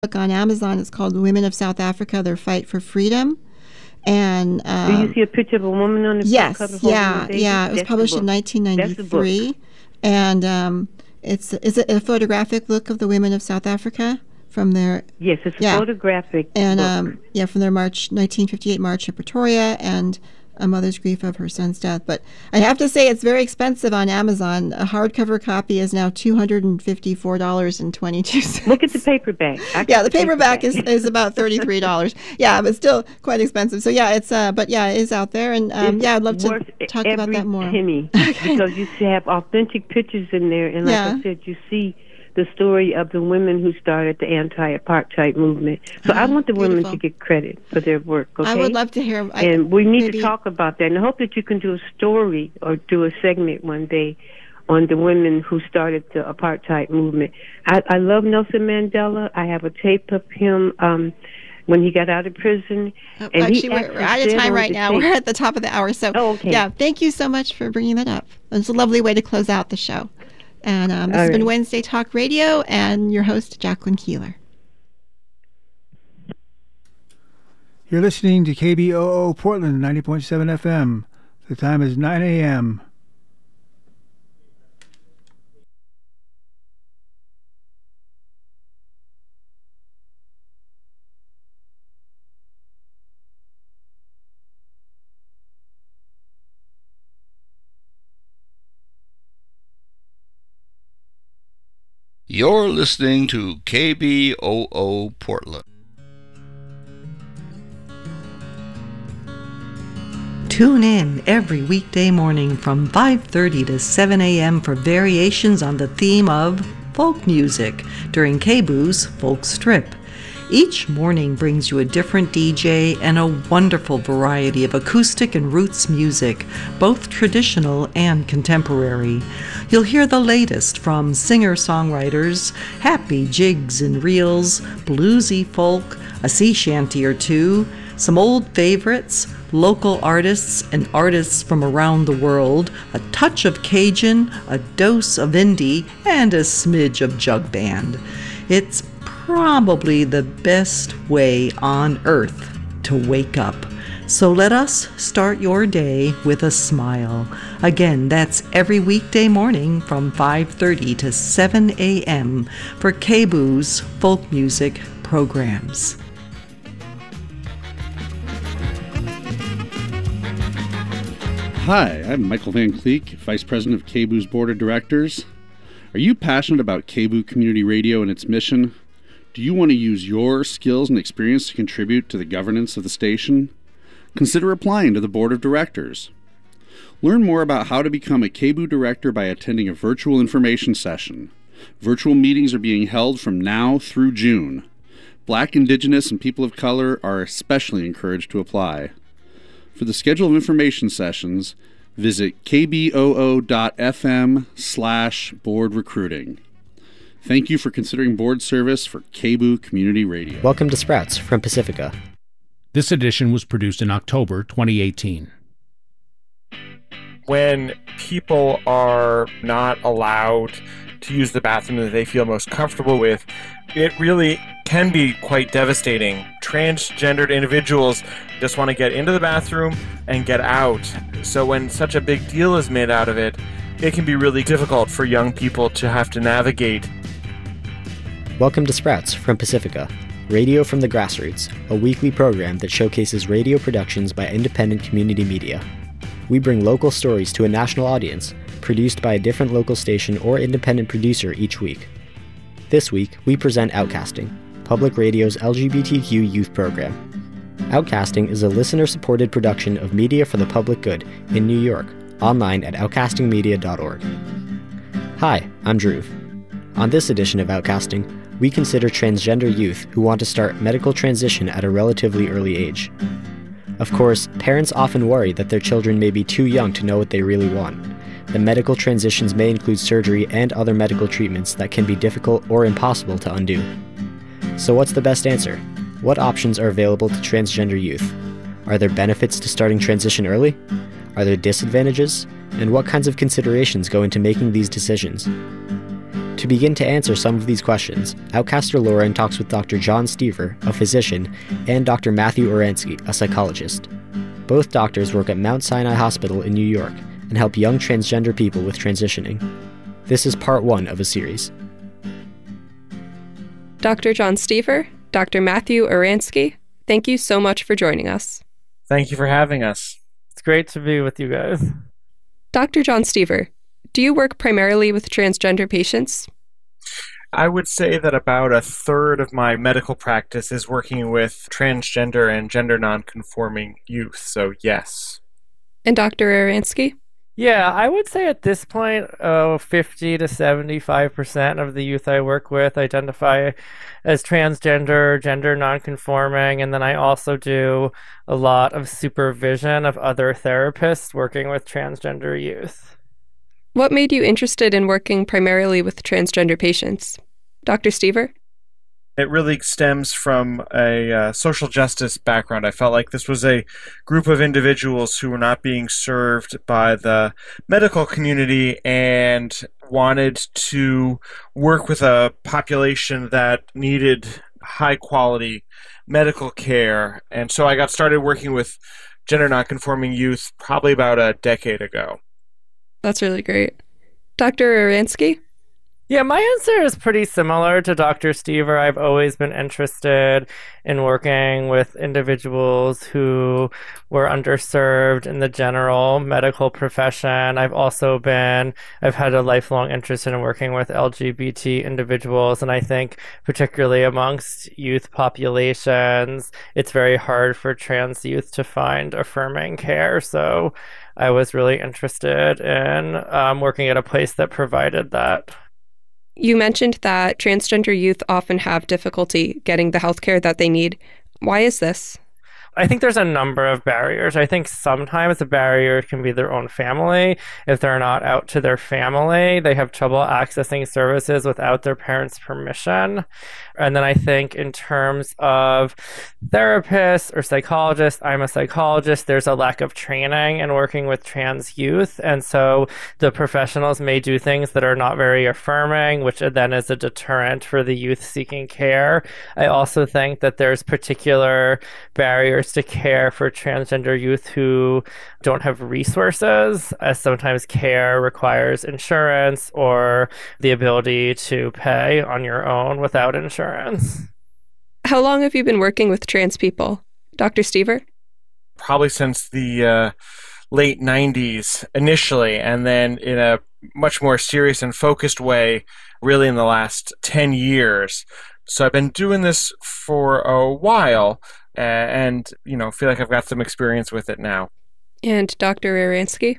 book on Amazon. It's called Women of South Africa, Their Fight for Freedom. And do you see a picture of a woman on the cover? Yeah. It was published in 1993, and it's a photographic look of the women of South Africa from their it's a photographic and book. From their 1958 march at Pretoria and a mother's grief of her son's death. But I have to say it's very expensive on Amazon. A hardcover copy is now $254.22. Look at the paperback. The paperback is about $33. Yeah, but still quite expensive. So it's it is out there, and I'd love to talk about that more. Penny, because you have authentic pictures in there, and like I said, you see the story of the women who started the anti-apartheid movement. So I want the women to get credit for their work, okay? I would love to hear. And we need to talk about that. And I hope that you can do a story or do a segment one day on the women who started the apartheid movement. I love Nelson Mandela. I have a tape of him when he got out of prison. And we're out of time right now. We're at the top of the hour. So, thank you so much for bringing that up. It's a lovely way to close out the show. And this has been Wednesday Talk Radio, and your host, Jacqueline Keeler. You're listening to KBOO Portland, 90.7 FM. The time is 9 a.m. You're listening to KBOO Portland. Tune in every weekday morning from 5:30 to 7 a.m. for variations on the theme of folk music during KBOO's Folk Strip. Each morning brings you a different DJ and a wonderful variety of acoustic and roots music, both traditional and contemporary. You'll hear the latest from singer-songwriters, happy jigs and reels, bluesy folk, a sea shanty or two, some old favorites, local artists and artists from around the world, a touch of Cajun, a dose of indie, and a smidge of jug band. It's probably the best way on earth to wake up. So let us start your day with a smile. Again, that's every weekday morning from 5:30 to 7 a.m. for KBOO's folk music programs. Hi, I'm Michael Van Cleek, Vice President of KBOO's Board of Directors. Are you passionate about KBOO Community Radio and its mission? Do you want to use your skills and experience to contribute to the governance of the station? Consider applying to the Board of Directors. Learn more about how to become a KBOO Director by attending a virtual information session. Virtual meetings are being held from now through June. Black, Indigenous, and people of color are especially encouraged to apply. For the schedule of information sessions, visit kboo.fm/board recruiting. Thank you for considering board service for KBOO Community Radio. Welcome to Sprouts from Pacifica. This edition was produced in October 2018. When people are not allowed to use the bathroom that they feel most comfortable with, it really can be quite devastating. Transgendered individuals just want to get into the bathroom and get out. So when such a big deal is made out of it, it can be really difficult for young people to have to navigate. Welcome to Sprouts from Pacifica, Radio from the Grassroots, a weekly program that showcases radio productions by independent community media. We bring local stories to a national audience, produced by a different local station or independent producer each week. This week, we present Outcasting, Public Radio's LGBTQ youth program. Outcasting is a listener-supported production of media for the public good in New York, online at outcastingmedia.org. Hi, I'm Drew. On this edition of Outcasting, we consider transgender youth who want to start medical transition at a relatively early age. Of course, parents often worry that their children may be too young to know what they really want. The medical transitions may include surgery and other medical treatments that can be difficult or impossible to undo. So what's the best answer? What options are available to transgender youth? Are there benefits to starting transition early? Are there disadvantages? And what kinds of considerations go into making these decisions? To begin to answer some of these questions, Outcaster Lauren talks with Dr. John Stever, a physician, and Dr. Matthew Oransky, a psychologist. Both doctors work at Mount Sinai Hospital in New York and help young transgender people with transitioning. This is part 1 of a series. Dr. John Stever, Dr. Matthew Oransky, thank you so much for joining us. Thank you for having us. It's great to be with you guys. Dr. John Stever, do you work primarily with transgender patients? I would say that about a third of my medical practice is working with transgender and gender nonconforming youth, so yes. And Dr. Oransky? Yeah, I would say at this point, 50 to 75% of the youth I work with identify as transgender, gender nonconforming, and then I also do a lot of supervision of other therapists working with transgender youth. What made you interested in working primarily with transgender patients? Dr. Stever? It really stems from a social justice background. I felt like this was a group of individuals who were not being served by the medical community and wanted to work with a population that needed high-quality medical care. And so I got started working with gender nonconforming youth probably about a decade ago. That's really great. Dr. Oransky? Yeah, my answer is pretty similar to Dr. Stever. I've always been interested in working with individuals who were underserved in the general medical profession. I've had a lifelong interest in working with LGBT individuals, and I think particularly amongst youth populations, it's very hard for trans youth to find affirming care. So I was really interested in working at a place that provided that. You mentioned that transgender youth often have difficulty getting the healthcare that they need. Why is this? I think there's a number of barriers. I think sometimes the barrier can be their own family. If they're not out to their family, they have trouble accessing services without their parents' permission. And then I think in terms of therapists or psychologists, I'm a psychologist, there's a lack of training in working with trans youth. And so the professionals may do things that are not very affirming, which then is a deterrent for the youth seeking care. I also think that there's particular barriers to care for transgender youth who don't have resources, as sometimes care requires insurance or the ability to pay on your own without insurance. How long have you been working with trans people? Dr. Stever? Probably since the late 90s initially, and then in a much more serious and focused way really in the last 10 years. So I've been doing this for a while, and feel like I've got some experience with it now. And Dr. Oransky?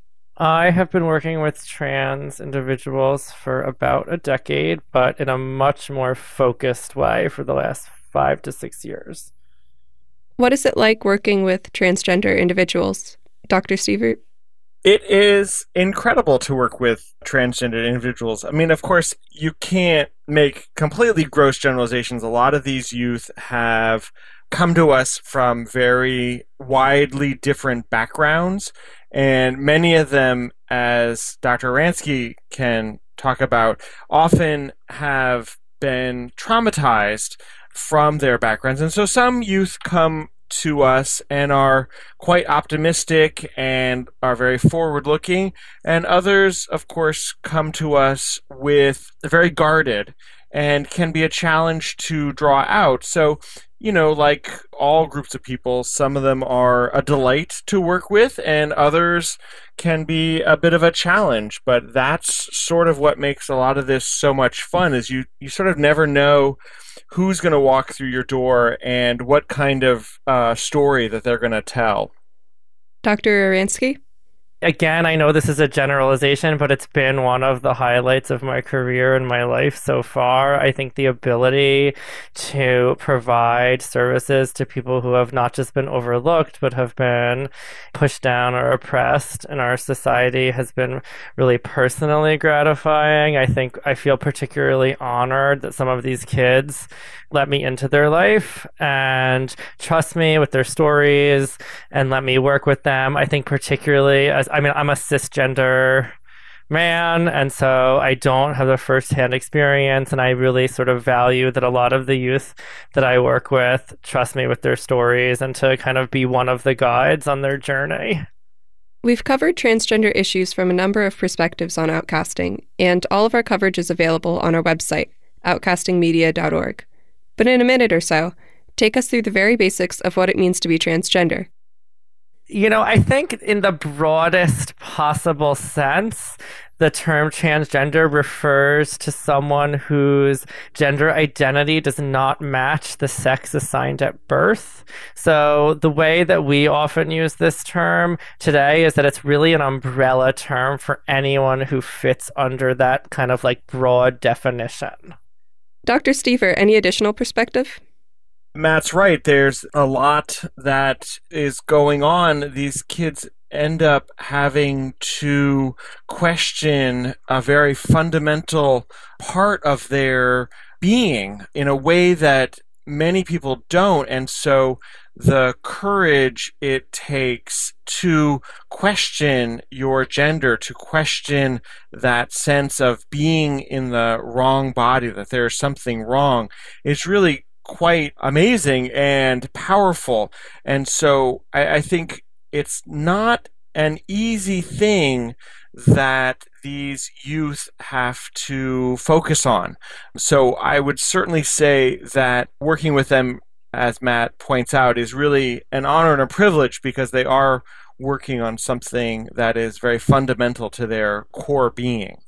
I have been working with trans individuals for about a decade, but in a much more focused way for the last 5 to 6 years. What is it like working with transgender individuals? Dr. Stever? It is incredible to work with transgender individuals. I mean, of course, you can't make completely gross generalizations. A lot of these youth have come to us from very widely different backgrounds, and many of them, as Dr. Oransky can talk about, often have been traumatized from their backgrounds. And so some youth come to us and are quite optimistic and are very forward-looking, and others, of course, come to us with very guarded and can be a challenge to draw out. So, like all groups of people, some of them are a delight to work with, and others can be a bit of a challenge. But that's sort of what makes a lot of this so much fun, is you sort of never know who's going to walk through your door and what kind of story that they're going to tell. Dr. Oransky? Again, I know this is a generalization, but it's been one of the highlights of my career and my life so far. I think the ability to provide services to people who have not just been overlooked, but have been pushed down or oppressed in our society has been really personally gratifying. I feel particularly honored that some of these kids let me into their life and trust me with their stories and let me work with them. I think particularly I'm a cisgender man, and so I don't have the first-hand experience, and I really sort of value that a lot of the youth that I work with trust me with their stories and to kind of be one of the guides on their journey. We've covered transgender issues from a number of perspectives on Outcasting, and all of our coverage is available on our website, outcastingmedia.org. But in a minute or so, take us through the very basics of what it means to be transgender. You know, I think in the broadest possible sense, the term transgender refers to someone whose gender identity does not match the sex assigned at birth. So the way that we often use this term today is that it's really an umbrella term for anyone who fits under that kind of like broad definition. Dr. Stever, any additional perspective? Matt's right. There's a lot that is going on. These kids end up having to question a very fundamental part of their being in a way that many people don't. And so the courage it takes to question your gender, to question that sense of being in the wrong body, that there's something wrong, is really quite amazing and powerful. And so I think it's not an easy thing that these youth have to focus on. So I would certainly say that working with them, as Matt points out, is really an honor and a privilege because they are working on something that is very fundamental to their core being.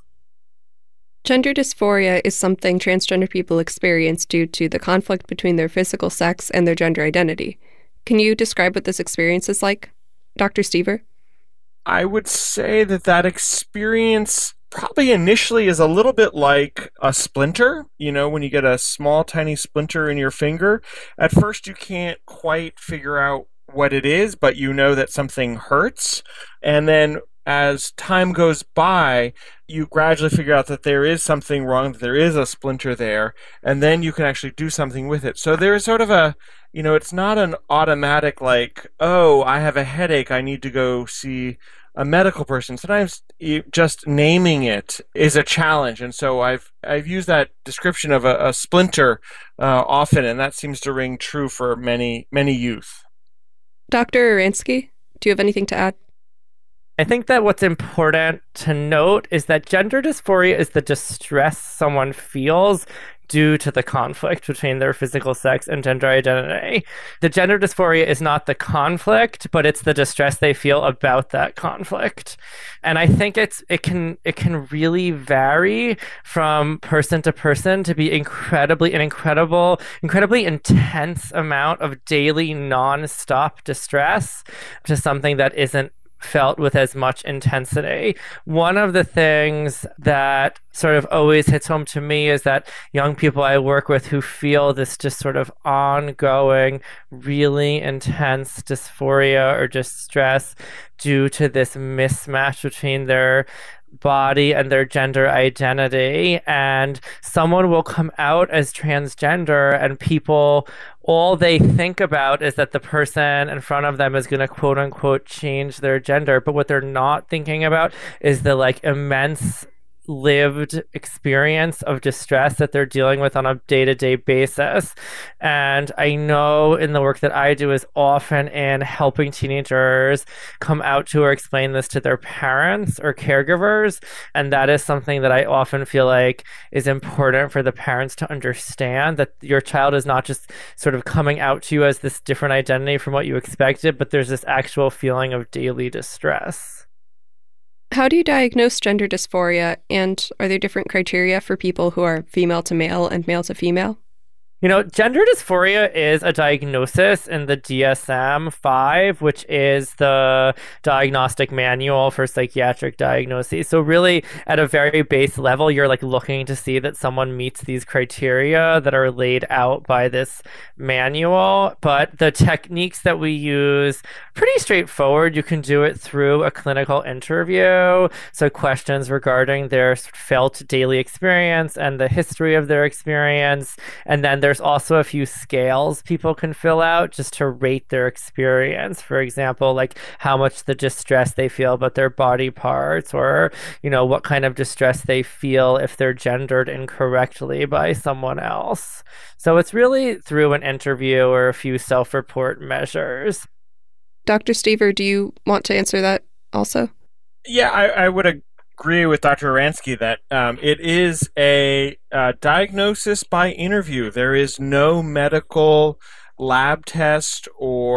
Gender dysphoria is something transgender people experience due to the conflict between their physical sex and their gender identity. Can you describe what this experience is like, Dr. Stever? I would say that experience probably initially is a little bit like a splinter. You know, when you get a small, tiny splinter in your finger, at first you can't quite figure out what it is, but you know that something hurts. And then as time goes by, you gradually figure out that there is something wrong, that there is a splinter there, and then you can actually do something with it. So there's sort of a, you know, it's not an automatic like, oh, I have a headache, I need to go see a medical person. Sometimes just naming it is a challenge, and so I've used that description of a splinter often, and that seems to ring true for many youth. Dr. Oransky, do you have anything to add? I think that what's important to note is that gender dysphoria is the distress someone feels due to the conflict between their physical sex and gender identity. The gender dysphoria is not the conflict, but it's the distress they feel about that conflict. And I think it can really vary from person to person to be incredibly intense amount of daily non-stop distress to something that isn't felt with as much intensity. One of the things that sort of always hits home to me is that young people I work with who feel this just sort of ongoing, really intense dysphoria or distress due to this mismatch between their body and their gender identity, and someone will come out as transgender and people, all they think about is that the person in front of them is going to quote unquote change their gender, but what they're not thinking about is the like immense lived experience of distress that they're dealing with on a day-to-day basis. And I know in the work that I do is often in helping teenagers come out to or explain this to their parents or caregivers. And that is something that I often feel like is important for the parents to understand, that your child is not just sort of coming out to you as this different identity from what you expected, but there's this actual feeling of daily distress. How do you diagnose gender dysphoria, and are there different criteria for people who are female to male and male to female? You know, gender dysphoria is a diagnosis in the DSM-5, which is the diagnostic manual for psychiatric diagnoses. So really, at a very base level, you're like looking to see that someone meets these criteria that are laid out by this manual. But the techniques that we use, pretty straightforward. You can do it through a clinical interview. So questions regarding their felt daily experience and the history of their experience. And then there's also a few scales people can fill out just to rate their experience. For example, like how much the distress they feel about their body parts, or, what kind of distress they feel if they're gendered incorrectly by someone else. So it's really through an interview or a few self-report measures. Dr. Stever, do you want to answer that also? Yeah, I would agree with Dr. Oransky that it is a diagnosis by interview. There is no medical lab test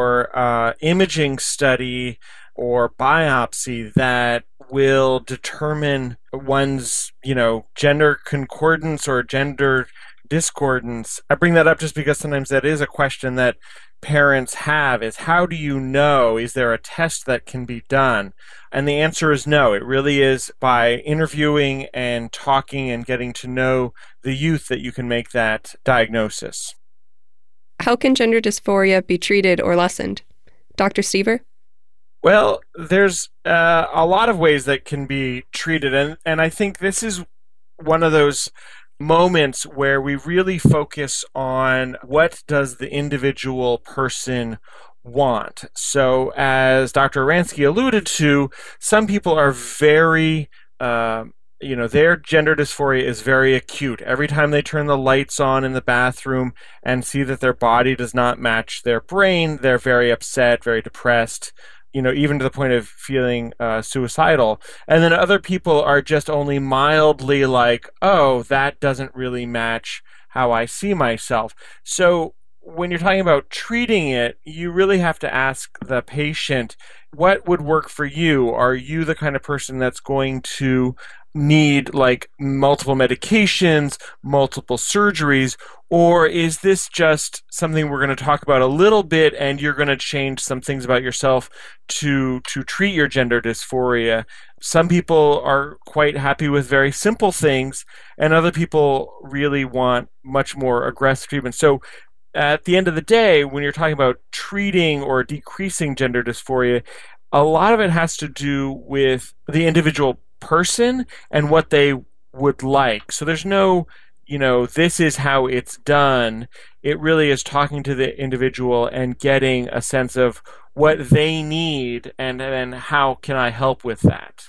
or imaging study or biopsy that will determine one's, gender concordance or gender discordance. I bring that up just because sometimes that is a question that parents have, is how do you know? Is there a test that can be done? And the answer is no. It really is by interviewing and talking and getting to know the youth that you can make that diagnosis. How can gender dysphoria be treated or lessened? Dr. Stever? Well, there's a lot of ways that can be treated, and I think this is one of those moments where we really focus on what does the individual person want. So as Dr. Oransky alluded to, some people are very, their gender dysphoria is very acute. Every time they turn the lights on in the bathroom and see that their body does not match their brain, they're very upset, very depressed, even to the point of feeling suicidal. And then other people are just only mildly like, oh, that doesn't really match how I see myself. So when you're talking about treating it, you really have to ask the patient, what would work for you? Are you the kind of person that's going to need like multiple medications, multiple surgeries, or is this just something we're going to talk about a little bit and you're going to change some things about yourself to treat your gender dysphoria? Some people are quite happy with very simple things, and other people really want much more aggressive treatment. So at the end of the day, when you're talking about treating or decreasing gender dysphoria, a lot of it has to do with the individual person and what they would like. So there's no, this is how it's done. It really is talking to the individual and getting a sense of what they need, and then how can I help with that.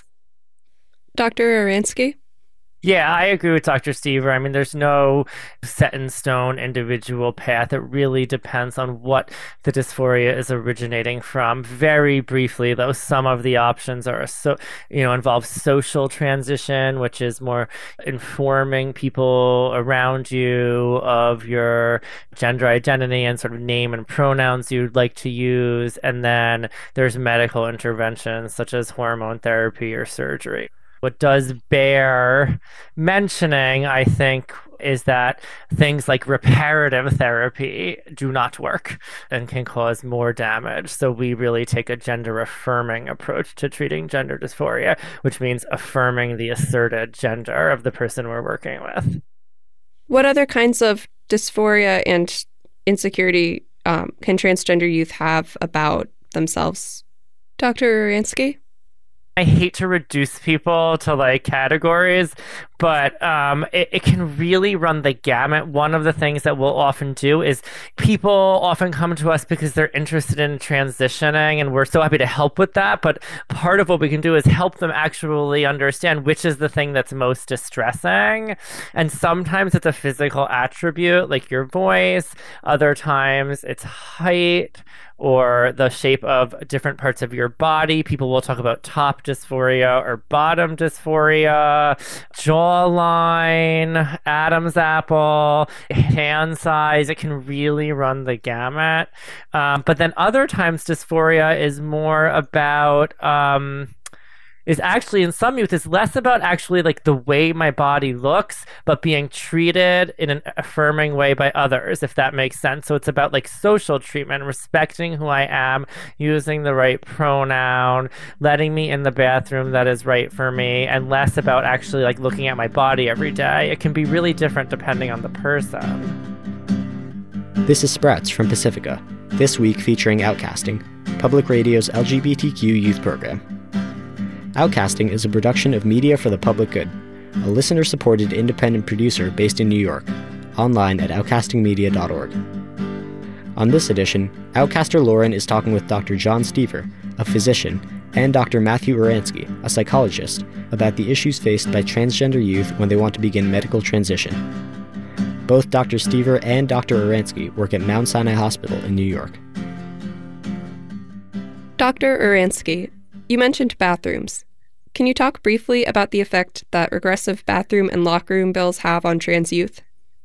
Dr. Oransky? Yeah, I agree with Dr. Stever. I mean, there's no set in stone individual path. It really depends on what the dysphoria is originating from. Very briefly, though, some of the options are, involve social transition, which is more informing people around you of your gender identity and sort of name and pronouns you'd like to use. And then there's medical interventions such as hormone therapy or surgery. What does bear mentioning, I think, is that things like reparative therapy do not work and can cause more damage. So we really take a gender-affirming approach to treating gender dysphoria, which means affirming the asserted gender of the person we're working with. What other kinds of dysphoria and insecurity can transgender youth have about themselves? Dr. Oransky? I hate to reduce people to categories, but it can really run the gamut. One of the things that we'll often do is people often come to us because they're interested in transitioning, and we're so happy to help with that. But part of what we can do is help them actually understand which is the thing that's most distressing. And sometimes it's a physical attribute like your voice. Other times it's height or the shape of different parts of your body. People will talk about top dysphoria or bottom dysphoria, jawline, Adam's apple, hand size. It can really run the gamut. But then other times dysphoria is more about is actually, in some youth, is less about actually the way my body looks, but being treated in an affirming way by others, if that makes sense. So it's about social treatment, respecting who I am, using the right pronoun, letting me in the bathroom that is right for me, and less about actually looking at my body every day. It can be really different depending on the person. This is Sprouts from Pacifica, this week featuring Outcasting, Public Radio's LGBTQ youth program. Outcasting is a production of Media for the Public Good, a listener-supported independent producer based in New York. online at outcastingmedia.org. On this edition, Outcaster Lauren is talking with Dr. John Stever, a physician, and Dr. Matthew Uransky, a psychologist, about the issues faced by transgender youth when they want to begin medical transition. Both Dr. Stever and Dr. Uransky work at Mount Sinai Hospital in New York. Dr. Uransky, you mentioned bathrooms. Can you talk briefly about the effect that regressive bathroom and locker room bills have on trans youth?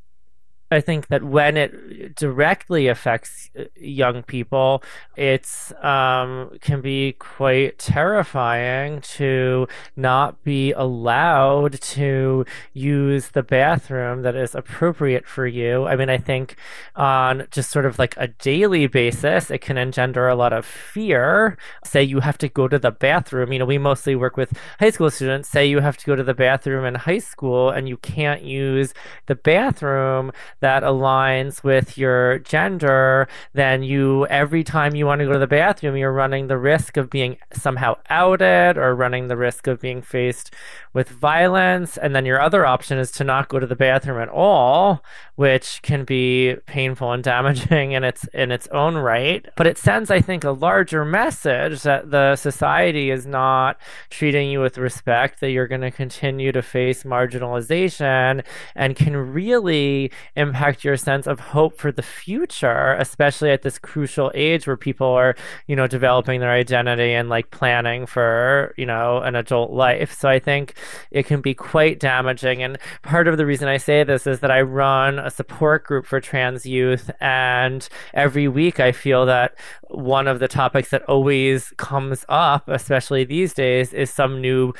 I think that when it directly affects young people, it's can be quite terrifying to not be allowed to use the bathroom that is appropriate for you. I mean, I think on just sort of like a daily basis, it can engender a lot of fear. Say you have to go to the bathroom. You know, we mostly work with high school students. Say you have to go to the bathroom in high school and you can't use the bathroom that aligns with your gender, then every time you want to go to the bathroom, you're running the risk of being somehow outed or running the risk of being faced with violence. And then your other option is to not go to the bathroom at all, which can be painful and damaging in its own right. But it sends, I think, a larger message that the society is not treating you with respect, that you're going to continue to face marginalization, and can really impact your sense of hope for the future, especially at this crucial age where people are, developing their identity and like planning for, an adult life. So I think it can be quite damaging. And part of the reason I say this is that I run a support group for trans youth, and every week I feel that one of the topics that always comes up, especially these days, is some new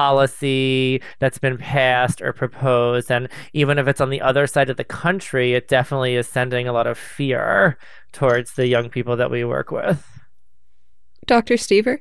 policy that's been passed or proposed. And even if it's on the other side of the country, it definitely is sending a lot of fear towards the young people that we work with. Dr. Stever?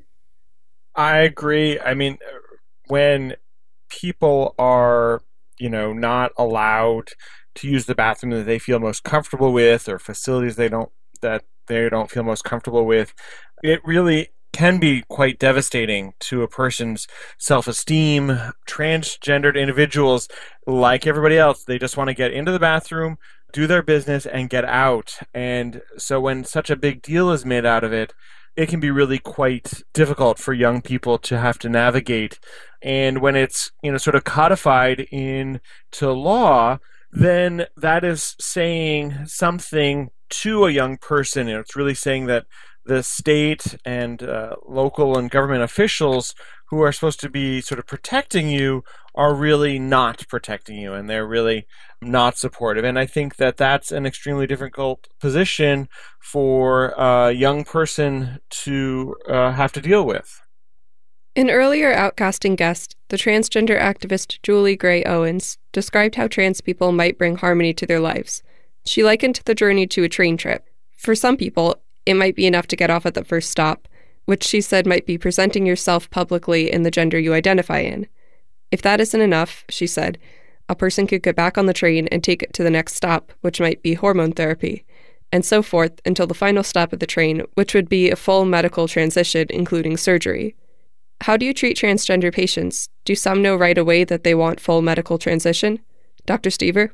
I agree. I mean, when people are, not allowed to use the bathroom that they feel most comfortable with, or facilities they don't feel most comfortable with, it really can be quite devastating to a person's self-esteem. Transgendered individuals, like everybody else, they just want to get into the bathroom, do their business, and get out. And so when such a big deal is made out of it, it can be really quite difficult for young people to have to navigate. And when it's, sort of codified into law, then that is saying something to a young person. It's really saying that the state and local and government officials who are supposed to be sort of protecting you are really not protecting you, and they're really not supportive. And I think that that's an extremely difficult position for a young person to have to deal with. An earlier Outcasting guest, the transgender activist Julie Gray Owens, described how trans people might bring harmony to their lives. She likened the journey to a train trip. For some people, it might be enough to get off at the first stop, which she said might be presenting yourself publicly in the gender you identify in. If that isn't enough, she said, a person could get back on the train and take it to the next stop, which might be hormone therapy, and so forth until the final stop of the train, which would be a full medical transition, including surgery. How do you treat transgender patients? Do some know right away that they want full medical transition? Dr. Stever?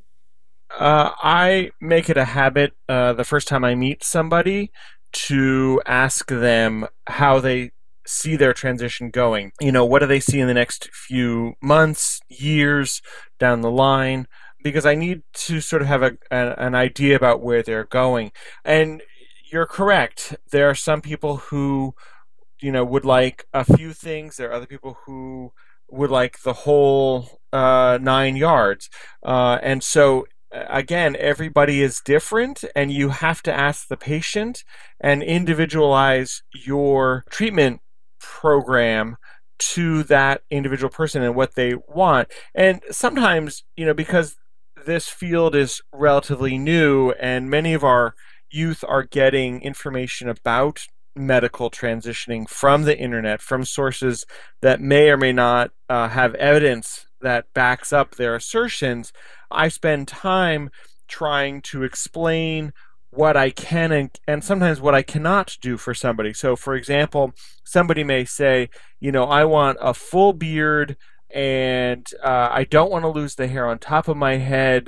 I make it a habit the first time I meet somebody to ask them how they see their transition going. What do they see in the next few months, years down the line? Because I need to sort of have an idea about where they're going. And you're correct. There are some people who, would like a few things. There are other people who would like the whole 9 yards. And so again, everybody is different, and you have to ask the patient and individualize your treatment program to that individual person and what they want. And sometimes, because this field is relatively new and many of our youth are getting information about medical transitioning from the internet, from sources that may or may not have evidence that backs up their assertions, I spend time trying to explain what I can and sometimes what I cannot do for somebody. So, for example, somebody may say, I want a full beard and I don't want to lose the hair on top of my head,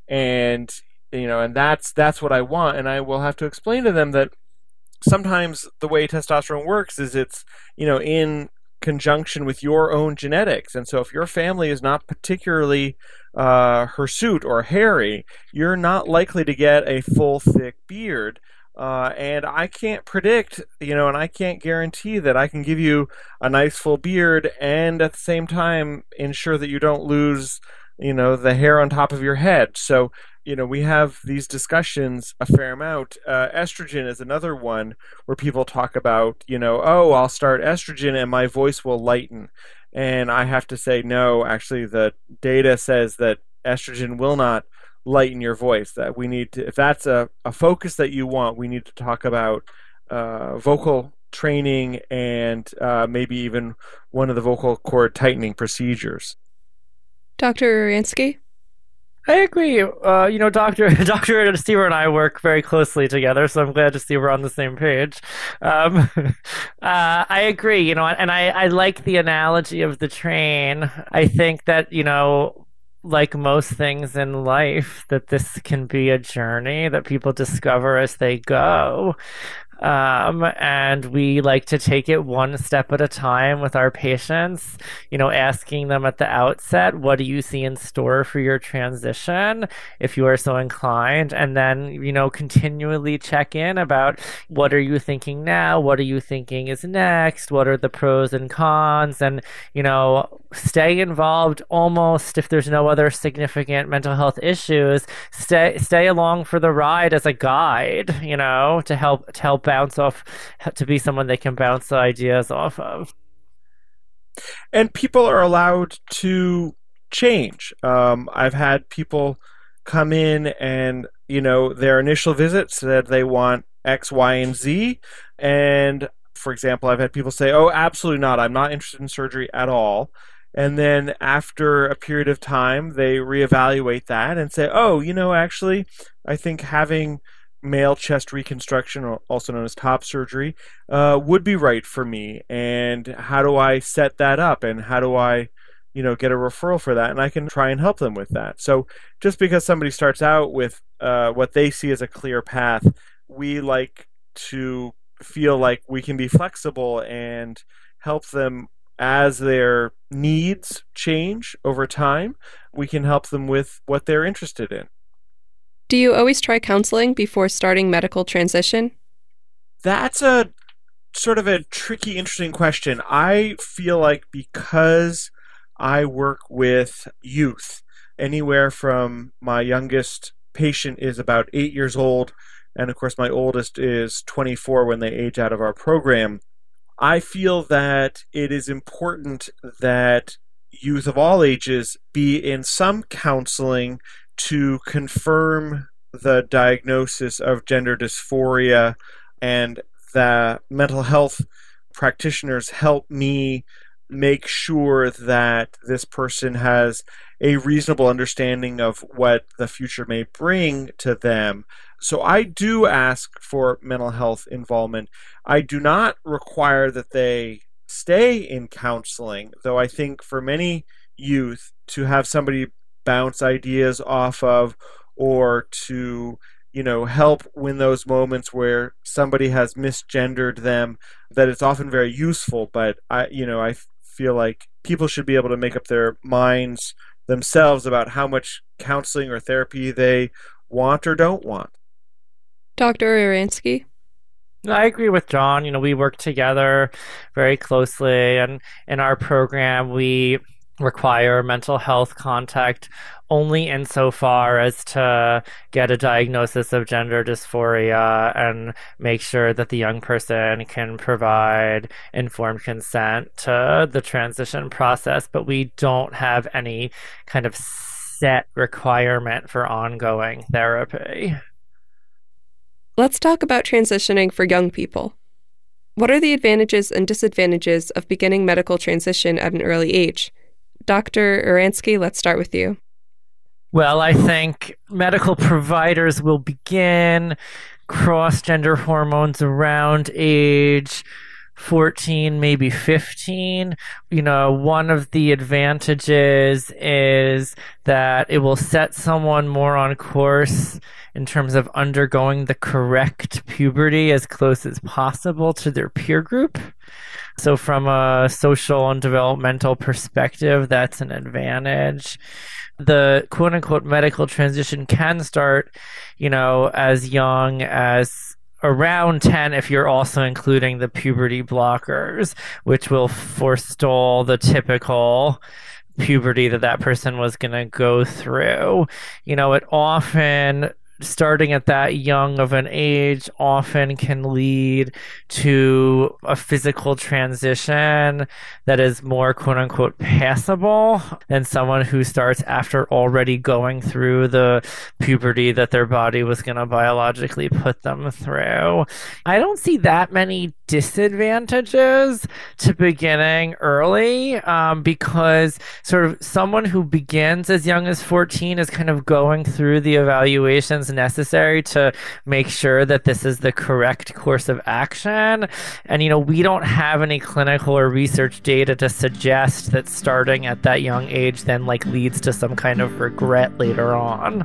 and and that's what I want. And I will have to explain to them that sometimes the way testosterone works is it's in conjunction with your own genetics. And so if your family is not particularly hirsute or hairy, you're not likely to get a full thick beard. And I can't predict, and I can't guarantee that I can give you a nice full beard and at the same time ensure that you don't lose, the hair on top of your head. So, we have these discussions a fair amount. Estrogen is another one where people talk about, I'll start estrogen and my voice will lighten. And I have to say, no, actually the data says that estrogen will not lighten your voice. That we need to, if that's a focus that you want, we need to talk about vocal training and maybe even one of the vocal cord tightening procedures. Dr. Oransky? I agree. Dr. Steve and I work very closely together, so I'm glad to see we're on the same page. I agree, and I like the analogy of the train. I think that, like most things in life, that this can be a journey that people discover as they go. And we like to take it one step at a time with our patients, asking them at the outset, what do you see in store for your transition, if you are so inclined, and then, continually check in about what are you thinking now, what are you thinking is next, what are the pros and cons, and, stay involved almost if there's no other significant mental health issues, stay along for the ride as a guide, to help bounce off, to be someone they can bounce the ideas off of. And people are allowed to change. I've had people come in and, their initial visit said they want X, Y, and Z. And, for example, I've had people say, oh, absolutely not. I'm not interested in surgery at all. And then after a period of time, they reevaluate that and say, oh, actually, I think having male chest reconstruction, or also known as top surgery, would be right for me. And how do I set that up? And how do I, get a referral for that? And I can try and help them with that. So just because somebody starts out with what they see as a clear path, we like to feel like we can be flexible and help them as their needs change over time. We can help them with what they're interested in. Do you always try counseling before starting medical transition? That's a sort of a tricky, interesting question. I feel like because I work with youth, anywhere from my youngest patient is about 8 years old, and of course my oldest is 24 when they age out of our program, I feel that it is important that youth of all ages be in some counseling to confirm the diagnosis of gender dysphoria, and the mental health practitioners help me make sure that this person has a reasonable understanding of what the future may bring to them. So I do ask for mental health involvement. I do not require that they stay in counseling, though I think for many youth to have somebody bounce ideas off of, or to help when those moments where somebody has misgendered them, that it's often very useful. But I feel like people should be able to make up their minds themselves about how much counseling or therapy they want or don't want. Dr. Oransky? I agree with John. We work together very closely, and in our program we require mental health contact only insofar as to get a diagnosis of gender dysphoria and make sure that the young person can provide informed consent to the transition process. But we don't have any kind of set requirement for ongoing therapy. Let's talk about transitioning for young people. What are the advantages and disadvantages of beginning medical transition at an early age? Dr. Oransky, let's start with you. Well, I think medical providers will begin cross-gender hormones around age 14, maybe 15. One of the advantages is that it will set someone more on course in terms of undergoing the correct puberty as close as possible to their peer group. So from a social and developmental perspective, that's an advantage. The quote-unquote medical transition can start, as young as around 10 if you're also including the puberty blockers, which will forestall the typical puberty that person was going to go through. It often, starting at that young of an age, often can lead to a physical transition that is more quote-unquote passable than someone who starts after already going through the puberty that their body was going to biologically put them through. I don't see that many disadvantages to beginning early because sort of someone who begins as young as 14 is kind of going through the evaluations necessary to make sure that this is the correct course of action. And, we don't have any clinical or research data to suggest that starting at that young age then leads to some kind of regret later on.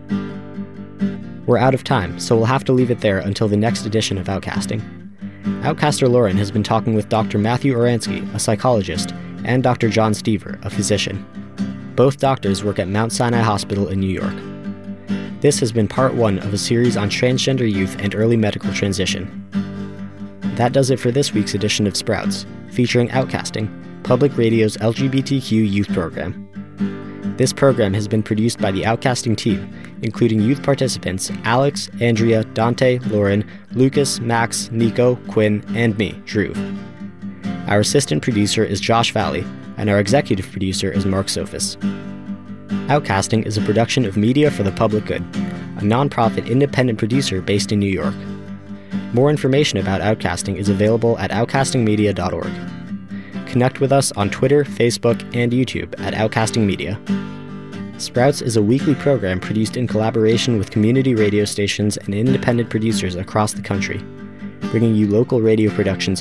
We're out of time, so we'll have to leave it there until the next edition of Outcasting. Outcaster Lauren has been talking with Dr. Matthew Oransky, a psychologist, and Dr. John Stever, a physician. Both doctors work at Mount Sinai Hospital in New York. This has been part 1 of a series on transgender youth and early medical transition. That does it for this week's edition of Sprouts, featuring Outcasting, Public Radio's LGBTQ youth program. This program has been produced by the Outcasting team, including youth participants Alex, Andrea, Dante, Lauren, Lucas, Max, Nico, Quinn, and me, Drew. Our assistant producer is Josh Valley, and our executive producer is Mark Sophis. Outcasting is a production of Media for the Public Good, a nonprofit independent producer based in New York. More information about Outcasting is available at outcastingmedia.org. Connect with us on Twitter, Facebook, and YouTube at Outcasting Media. Sprouts is a weekly program produced in collaboration with community radio stations and independent producers across the country, bringing you local radio productions